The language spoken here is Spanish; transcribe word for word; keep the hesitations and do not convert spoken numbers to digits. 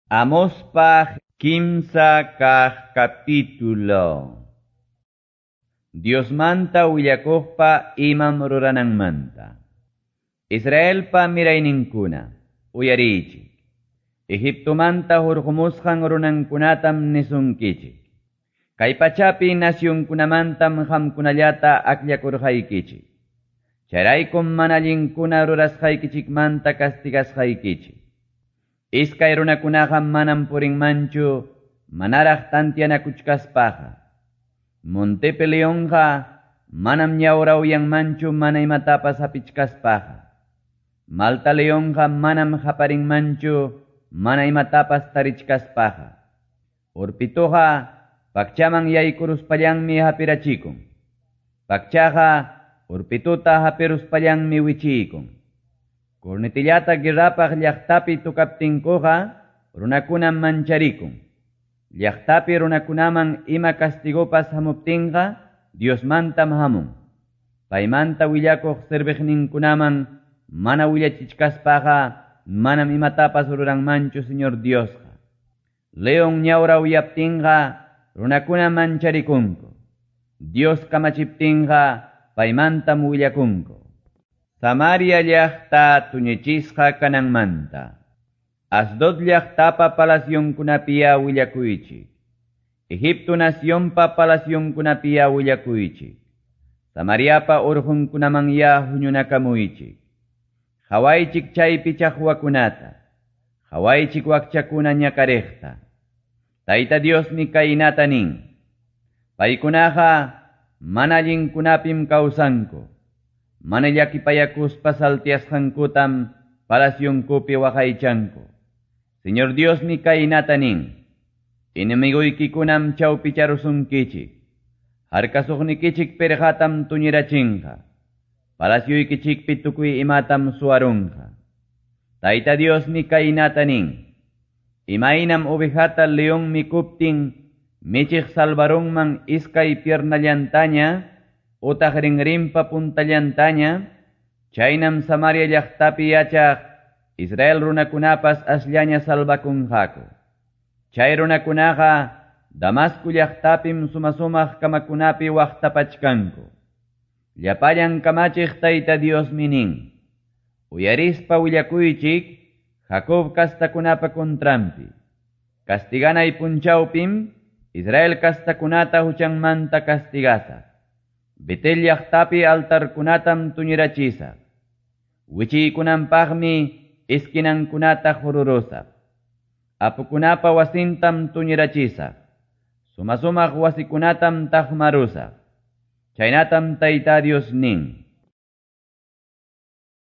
Amospaj kimsa kaq capítulo. Dios manta willakuqpa imam rurananmanta. Israelpa mirayninkuna, uyarichik. Egipto manta hurqumusqan runankunatam nisunkichik. Kay pachapi nasyunkunamantam hamkunallata aklakurqaykichik. Charaykum manallinkuna rurasqaykichikmanta castigasqaykichik. Iskay runakunaqa manam purinmanchu, manaraq tantianakuchkaspaqa. Montepe leonqa manam ñawrawyanmanchu mana imatapas hapichkaspaqa. Malta leonqa manam haparinmanchu mana imatapas tarichkaspaqa. Urpituqa pakchaman yaykuruspallanmi hapirachikun. Pakchaqa urpituta hapiruspallanmi wichikun. Kurnitillata guerrapaq llaqtapi tukaptinkuqa runakunam mancharikun. Llaqtapi runakunaman ima castigopas hamuptinqa Diosmantam hamun. Paymanta willakuq sirviqninkunaman mana willachichkaspaqa manam imatapas ruranmanchu Señor Diosqa. Leon ñawra uyaptinqa runakuna mancharikunku. Dios kamachiptinqa paymantam willakunku. Samaria llaqta tuñichisqa kananmanta. Asdod llaqtapa palasyonkunapiya willakuychik. Egipto nacionpa palasyonkunapiya willakuychik. Samariapa urqunkunamanya huñunakamuychik. Hawaychik chaypi chaqwakunata. Hawaychik wakchakuna ñakariqta. Tayta Diosmi kaynata nin. Paykunaqa manallinkunapim kawsanku. Mana llakipayakuspa saltiasqankutam palasyonkupi waqaychanku. Señor Dios ni kaynata nin. Inimiguykikunam chawpi charusunkichik. Harkasuqnikichik pirqatam tuñirachinqa. Palasyuykichikpi tukuy imatam suwarunqa. Tayta Dios ni kaynata nin. Imaynam ovejata león mikuptin michik salvarunman iskay piernallantaña utaq rinrinpa puntallantaña, chaynam Samaria llaqtapi yachaq Israel runakunapas asllaña salvakunqaku. Chay runakunaqa Damasco llaqtapim sumasumaq kamakunapi waqtapachkanku. Llapallan kamachiq Tayta Dios nin. Uyarispa willakuychik Jacob kastakunapa kontrampi. Kastiganay punchawpim Israel kastakunata huchanmanta kastigasa. Betel llaqtapi altarkunatam tuñirachisa. Wichiykunanpaqmi iskinankunata hururusa. Apukunapa wasintam tuñirachisa. Sumasumaq wasikunatam taqmarusa. Chaynatam Tayta Dios nin.